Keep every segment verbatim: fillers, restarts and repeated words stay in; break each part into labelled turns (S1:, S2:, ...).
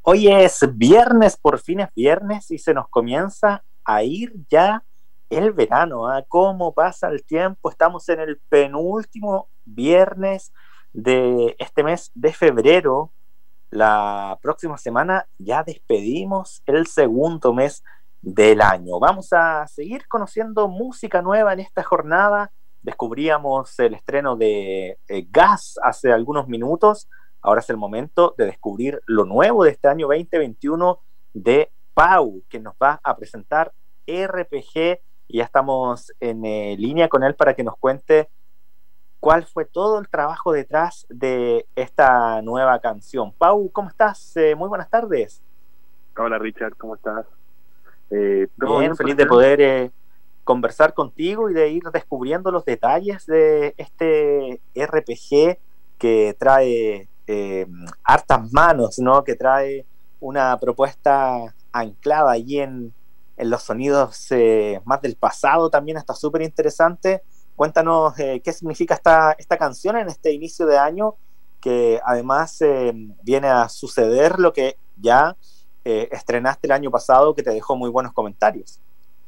S1: Hoy es viernes, por fin es viernes y se nos comienza a ir ya el verano, ¿ah? ¿Cómo pasa el tiempo? Estamos en el penúltimo viernes de este mes de febrero. La próxima semana ya despedimos el segundo mes del año. Vamos a seguir conociendo música nueva en esta jornada. Descubríamos el estreno de eh, Gas hace algunos minutos. Ahora es el momento de descubrir lo nuevo de este año veinte veintiuno de Pau, que nos va a presentar R P G, y ya estamos en eh, línea con él para que nos cuente cuál fue todo el trabajo detrás de esta nueva canción. Pau, ¿cómo estás? Eh, muy buenas tardes.
S2: Hola Richard, ¿cómo estás? Eh,
S1: bien, bien, feliz de poder eh, conversar contigo y de ir descubriendo los detalles de este R P G que trae eh, hartas manos, ¿no? Que trae una propuesta anclada allí en, en los sonidos eh, más del pasado. También está súper interesante. Cuéntanos eh, qué significa esta, esta canción en este inicio de año, que además eh, viene a suceder lo que ya eh, estrenaste el año pasado, que te dejó muy buenos comentarios.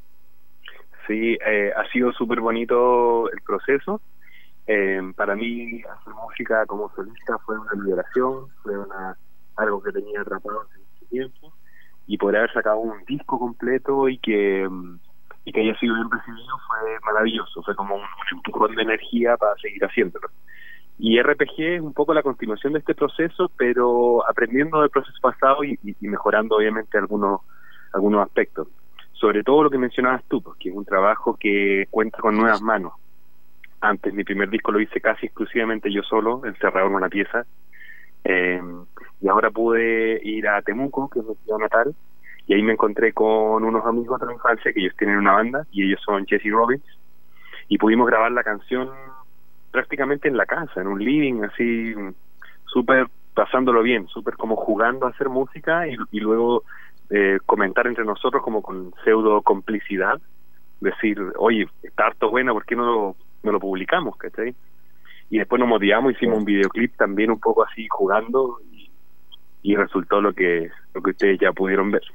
S2: Sí, eh, ha sido súper bonito el proceso. Eh, para mí hacer música como solista fue una liberación, fue una, algo que tenía atrapado hace mucho tiempo, y poder haber sacado un disco completo y que, y que haya sido bien recibido fue maravilloso. Fue como un, un empujón de energía para seguir haciéndolo. Y R P G es un poco la continuación de este proceso, pero aprendiendo del proceso pasado y, y, y mejorando obviamente algunos, algunos aspectos. Sobre todo lo que mencionabas tú, pues, que es un trabajo que cuenta con nuevas manos. Antes, mi primer disco lo hice casi exclusivamente yo solo, encerrado en una pieza. Eh, y ahora pude ir a Temuco, que es mi ciudad natal, y ahí me encontré con unos amigos de la infancia, que ellos tienen una banda, y ellos son Jesse Robbins, y pudimos grabar la canción prácticamente en la casa, en un living, así, súper pasándolo bien, súper como jugando a hacer música, y, y luego eh, comentar entre nosotros como con pseudo complicidad, decir, oye, está harto bueno, ¿por qué no lo, no lo publicamos? ¿Cachai? Y después nos motivamos, hicimos un videoclip también un poco así jugando, y, y resultó lo que, lo que ustedes ya pudieron ver.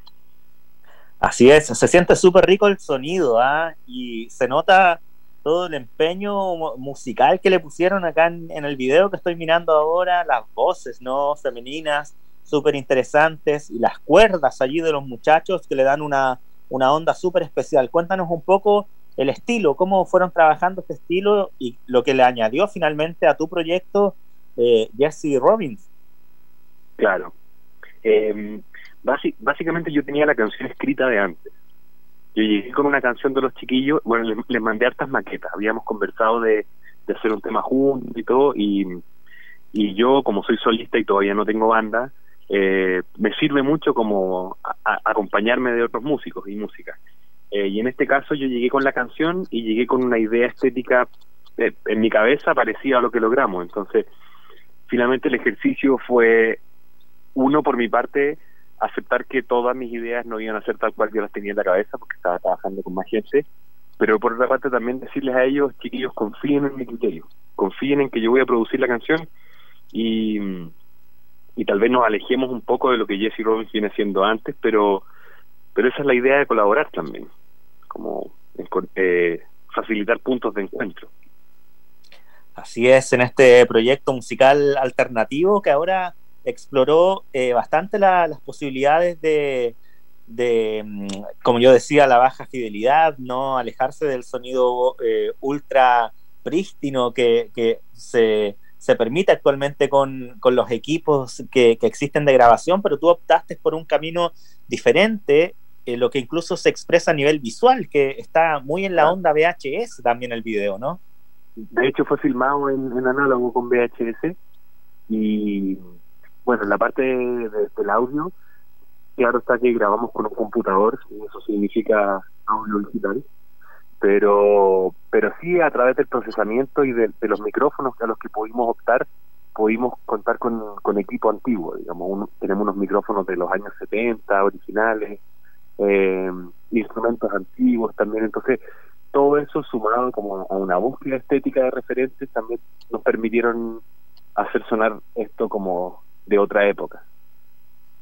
S1: Así es, se siente súper rico el sonido, ¿ah? Y se nota todo el empeño musical que le pusieron acá en, en el video que estoy mirando ahora, las voces, ¿no? Femeninas, súper interesantes, y las cuerdas allí de los muchachos que le dan una, una onda súper especial. Cuéntanos un poco el estilo, cómo fueron trabajando este estilo y lo que le añadió finalmente a tu proyecto, eh, Jesse Robbins.
S2: Claro. Eh, basi- básicamente yo tenía la canción escrita de antes. Yo llegué con una canción de los chiquillos, bueno, les, les mandé hartas maquetas, habíamos conversado de, de hacer un tema juntos y todo, y, y yo, como soy solista y todavía no tengo banda, eh, me sirve mucho como a, a acompañarme de otros músicos y música. Eh, y en este caso yo llegué con la canción y llegué con una idea estética eh, en mi cabeza parecida a lo que logramos. Entonces, finalmente el ejercicio fue, uno, por mi parte, aceptar que todas mis ideas no iban a ser tal cual yo las tenía en la cabeza, porque estaba trabajando con más gente, pero por otra parte también decirles a ellos, chiquillos, confíen en mi criterio, confíen en que yo voy a producir la canción, y, y tal vez nos alejemos un poco de lo que Jesse Robbins viene haciendo antes, pero pero esa es la idea de colaborar también, como eh, facilitar puntos de encuentro.
S1: Así es, en este proyecto musical alternativo que ahora exploró eh, bastante la, las posibilidades de, de, como yo decía, la baja fidelidad, no alejarse del sonido eh, ultra prístino que, que se, se permite actualmente con, con los equipos que, que existen de grabación, pero tú optaste por un camino diferente, eh, lo que incluso se expresa a nivel visual, que está muy en la onda V H S también el video, ¿no?
S2: De hecho fue filmado en, en análogo con V H S, y bueno, en la parte de, de, del audio, claro está que grabamos con un computador, y eso significa audio digital, pero pero sí, a través del procesamiento y de, de los micrófonos a los que pudimos optar, pudimos contar con, con equipo antiguo, digamos, un, tenemos unos micrófonos de los años setenta, originales, eh, instrumentos antiguos también. Entonces todo eso sumado como a una búsqueda estética de referentes también nos permitieron hacer sonar esto como de otra época.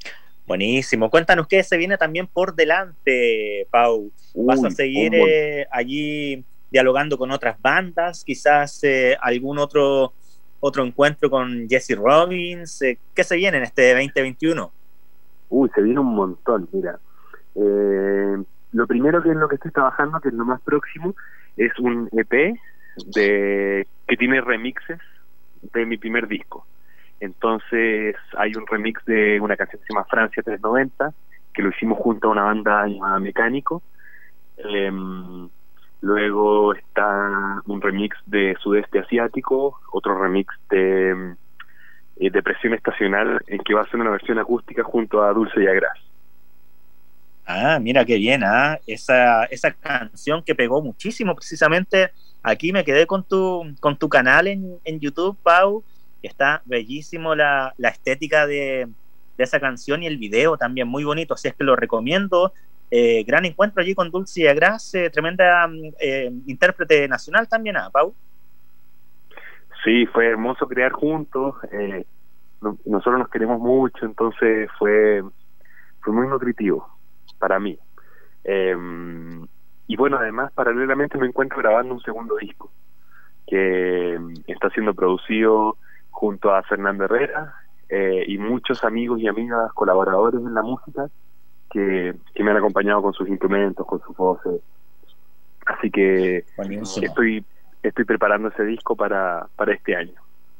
S1: Buenísimo. Cuéntanos qué se viene también por delante, Pau. ¿Vas
S2: Uy,
S1: a seguir
S2: un
S1: eh, allí dialogando con otras bandas? Quizás eh, algún otro, otro encuentro con Jesse Robbins. Eh, ¿Qué se viene en este veinte veintiuno?
S2: Uy, se viene un montón, mira. Eh, lo primero que es lo que estoy trabajando, que es lo más próximo, es un E P de, que tiene remixes de mi primer disco. Entonces hay un remix de una canción que se llama Francia trescientos noventa, que lo hicimos junto a una banda llamada Mecánico. Eh, luego está un remix de Sudeste Asiático, otro remix de eh, Depresión Estacional, en que va a ser una versión acústica junto a Dulce y Agras.
S1: Ah, mira qué bien, ¿ah? Esa, esa canción que pegó muchísimo, precisamente aquí me quedé con tu, con tu canal en, en YouTube, Pau. Está bellísimo la, la estética de, de esa canción y el video también muy bonito, así es que lo recomiendo. Eh, gran encuentro allí con Dulce y Agras, eh, tremenda eh, intérprete nacional también, ¿ah, Pau?
S2: Sí, fue hermoso crear juntos, eh, no, nosotros nos queremos mucho, entonces fue, fue muy nutritivo para mí. Eh, y bueno, además paralelamente me encuentro grabando un segundo disco que está siendo producido junto a Fernando Herrera eh, y muchos amigos y amigas colaboradores en la música que, que me han acompañado con sus instrumentos, con sus voces. Así que Buenísimo. estoy estoy preparando ese disco para, para este año.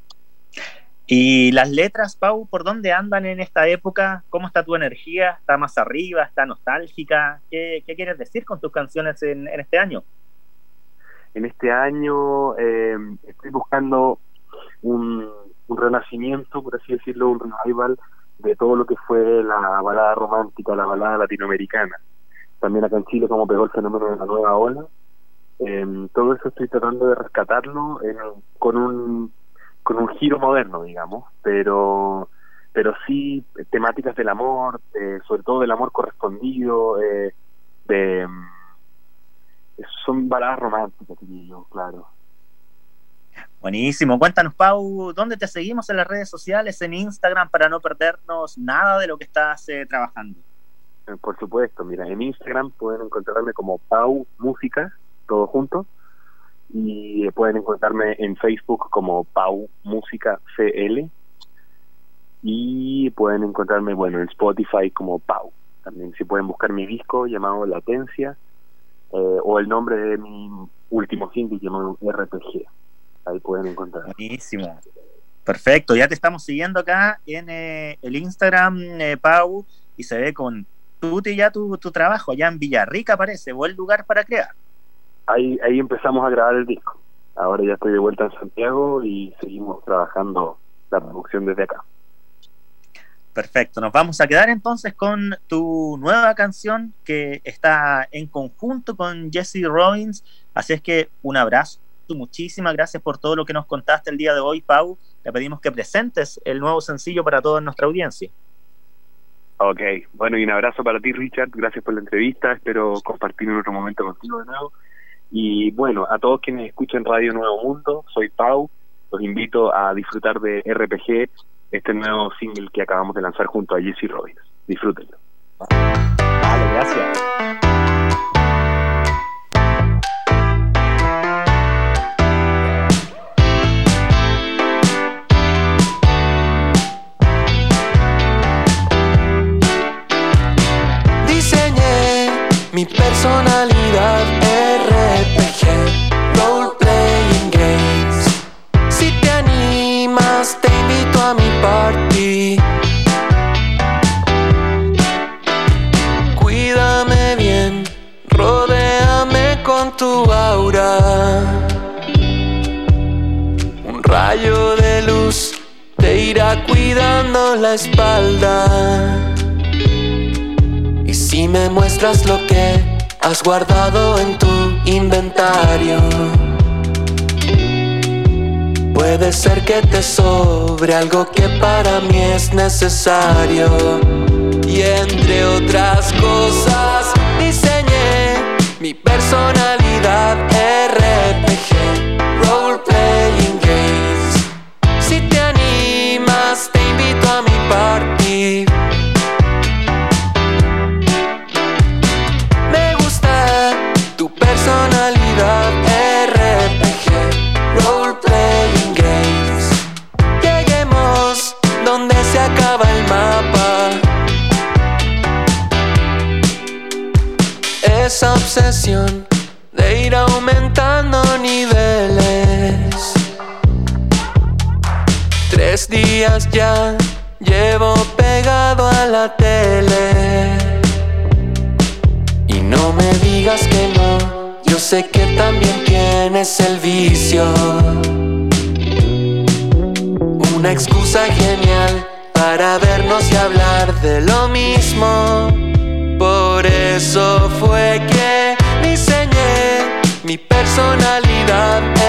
S1: ¿Y las letras, Pau, por dónde andan en esta época? ¿Cómo está tu energía? ¿Está más arriba? ¿Está nostálgica? ¿Qué, qué quieres decir con tus canciones en, en este año?
S2: En este año eh, estoy buscando un, un renacimiento, por así decirlo, un revival de todo lo que fue la balada romántica, la balada latinoamericana. También acá en Chile, como pegó el fenómeno de la nueva ola. Eh, todo eso estoy tratando de rescatarlo en, con un con un giro moderno, digamos, pero pero sí temáticas del amor, eh, sobre todo del amor correspondido, eh, de son baladas románticas, diría yo, claro.
S1: Buenísimo. Cuéntanos, Pau, ¿dónde te seguimos en las redes sociales, en Instagram, para no perdernos nada de lo que estás eh, trabajando?
S2: Eh, por supuesto, mira, en Instagram pueden encontrarme como Pau Música, todo junto, y eh, pueden encontrarme en Facebook como Pau Música C L, y pueden encontrarme, bueno, en Spotify como Pau. También si pueden buscar mi disco llamado Latencia, eh, o el nombre de mi último single llamado R P G. Ahí pueden encontrar.
S1: Buenísimo. Perfecto, ya te estamos siguiendo acá en eh, el Instagram, eh, Pau, y se ve con tuti ya tu, tu trabajo, allá en Villarrica parece, buen lugar para crear.
S2: Ahí, ahí empezamos a grabar el disco. Ahora ya estoy de vuelta en Santiago y seguimos trabajando la producción desde acá.
S1: Perfecto, nos vamos a quedar entonces con tu nueva canción que está en conjunto con Jesse Robbins, así es que un abrazo, muchísimas gracias por todo lo que nos contaste el día de hoy, Pau. Te pedimos que presentes el nuevo sencillo para toda nuestra audiencia.
S2: Ok, bueno, y un abrazo para ti, Richard, gracias por la entrevista, espero compartir en otro momento contigo de nuevo. Y bueno, a todos quienes escuchan Radio Nuevo Mundo, soy Pau, los invito a disfrutar de R P G, este nuevo single que acabamos de lanzar junto a Jesse Robbins. Disfrútenlo.
S1: Vale, gracias.
S3: Mi personalidad R P G, Role Playing Games. Si te animas, te invito a mi party. Cuídame bien, rodéame con tu aura. Un rayo de luz te irá cuidando la espalda. Y si me muestras lo que has guardado en tu inventario, puede ser que te sobre algo que para mí es necesario. Y entre otras cosas diseñé mi personalidad R P G, Role Playing Games. Si te animas, te invito a mi party. obsesión de ir aumentando niveles. Tres días ya llevo pegado a la tele. Y no me digas que no, yo sé que también tienes el vicio. Una excusa genial para vernos y hablar de lo mismo. Por eso fue que diseñé mi personalidad